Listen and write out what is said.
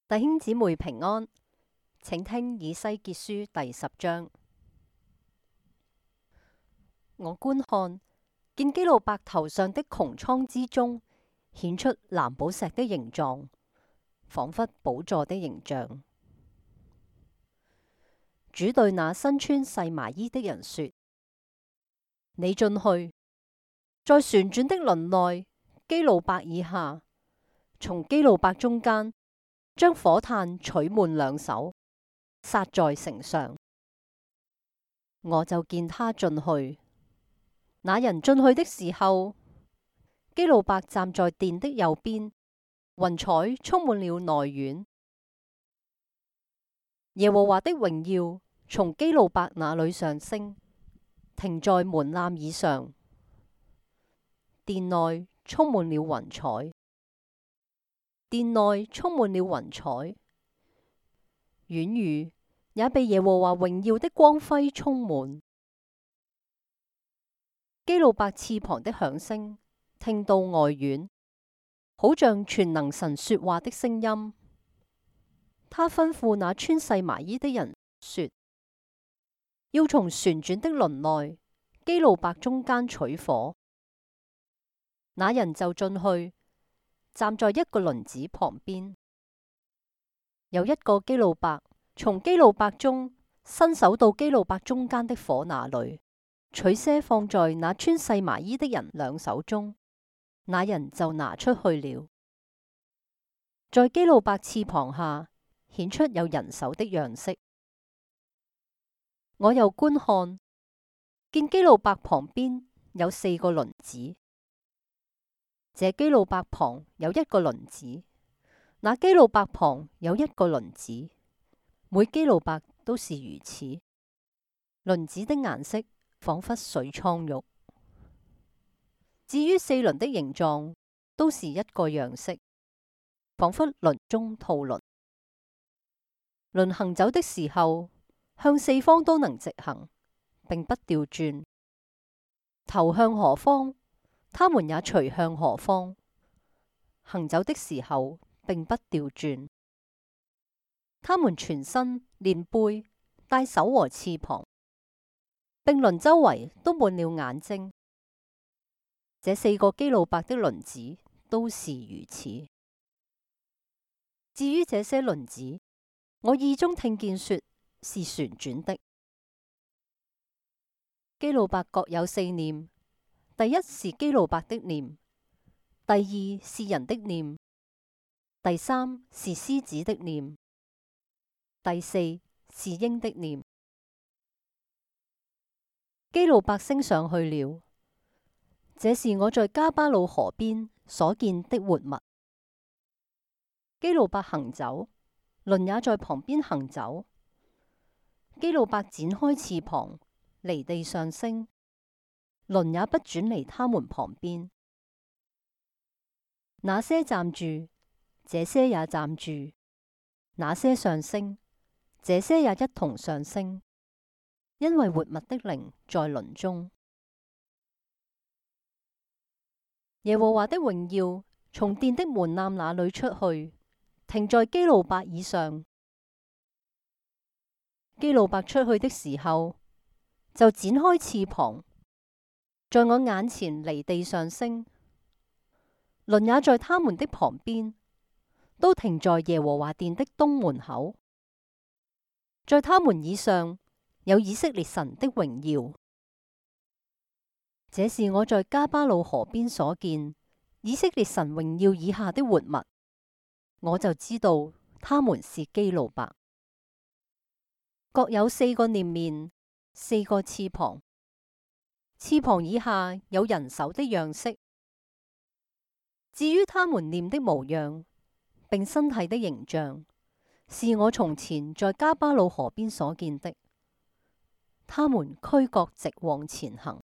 弟兄姊妹平安，請聽以西結書第10章。我觀看，見基路伯頭上的穹蒼之中顯出藍寶石的形狀，仿佛寶座的形象。主對那身穿細麻衣的人說：你進去，在旋轉的輪內，基路伯以下，從基路伯中間，將火炭取滿2手，撒在城上。我就見他進去。那人進去的時候，基路伯站在殿的右邊，雲彩充滿了內院。耶和華的榮耀從基路伯那裏上升，停在門檻以上。殿內充滿了雲彩，殿內充滿了雲彩，院宇也被耶和華榮耀的光輝充滿。基路伯翅膀的響聲聽到外院，好像全能神說話的聲音。他吩咐那穿細麻衣的人說：要從旋轉的輪內，基路伯中間取火。那人就進去，站在一個輪子旁邊。有一個基路伯從基路伯中伸手到基路伯中間的火那裏，取些放在那穿細麻衣的人2手中，那人就拿出去了。在基路伯翅膀下顯出有人手的樣式。我又觀看，見基路伯旁邊有4個輪子。這基路伯旁有1個輪子，那基路伯旁有1個輪子，每基路伯都是如此。輪子的顏色仿佛水蒼玉。至於4輪的形狀，都是一個樣式，仿佛輪中套輪。輪行走的時候，向4方都能直行，並不掉轉。頭向何方，他們也隨向何方。行走的時候，並不掉轉。他們全身連背帶手和翅膀，並輪周圍都滿了眼睛。這4個基路伯的輪子都是如此。至於這些輪子，我耳中聽見說是旋轉的。基路伯各有4臉，第一是基路伯的臉，第2是人的臉，第3是獅子的臉，第4是鷹的臉。基路伯升上去了，這是我在迦巴魯河邊所見的活物。基路伯行走，輪也在旁邊行走。基路伯展開翅膀，離地上升，輪也不轉離他們旁邊。那些站住，這些也站住；那些上升，這些也一同上升，因為活物的靈在輪中。耶和華的榮耀從殿的門檻那裏出去，停在基路伯以上。基路伯出去的時候，就展開翅膀，在我眼前離地上升。輪也在他們的旁邊，都停在耶和華殿的東門口。在他們以上有以色列神的榮耀。這是我在迦巴魯河邊所見以色列神榮耀以下的活物，我就知道他們是基路伯。各有4個臉面，4個翅膀，翅膀以下有人手的樣式。至於他們臉的模樣，並身體的形象，是我從前在迦巴魯河邊所見的。他們俱各直往前行。